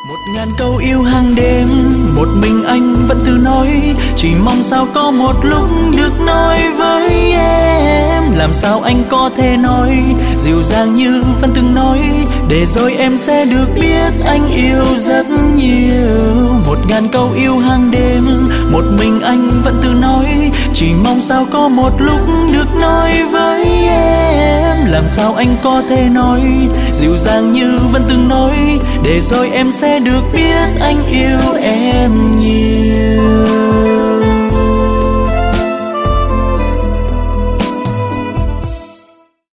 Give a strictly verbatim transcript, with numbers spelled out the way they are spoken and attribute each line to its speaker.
Speaker 1: Một ngàn câu yêu hàng đêm, một mình anh vẫn tự nói, chỉ mong sao có một lúc được nói với em. Làm sao anh có thể nói dịu dàng như vẫn từng nói, để rồi em sẽ được biết anh yêu rất nhiều. Một ngàn câu yêu hàng đêm, một mình anh vẫn tự nói, chỉ mong sao có một lúc được nói với em. Làm sao anh có thể nói dịu dàng như vẫn từng nói, để rồi em sẽ được biết anh yêu em nhiều.